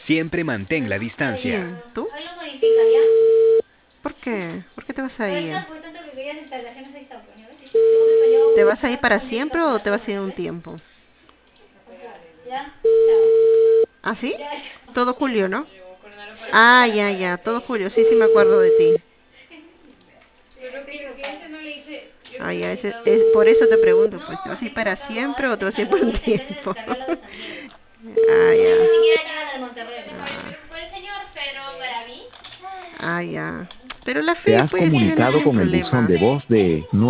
Siempre mantén la distancia. ¿Quién? ¿Tú? Hoy lo modificas, ¿ya? ¿Por qué? ¿Por qué te vas a Por ir? eso, por tanto que querías instalaciones ahí está, pues, ¿ya ves? Luego me peleó ¿Te porque vas a ir estaba para todo médica siempre por o la te vas a torre, ir ¿ya un ves? tiempo? Ya, chao. ¿Ah, sí? Ya, chao. Todo julio, ¿no? Ah, ya, ya, todo julio. Sí, sí me acuerdo de ti. Pero que ese no le hice, yo Ah, no le ya, he dado. por eso te pregunto, pues, ¿te No, vas a si ir hay que para bajarlo siempre ahora, o se te vas a ir por descargó, un intenté tiempo? descargar lo de San Diego. Ah, Ni ya. siquiera llega al Monterrey. Ah, Por el señor, pero para mí. ah, ya. Pero la Te fe, has pues, no comunicado hay con el buzón problema. de voz de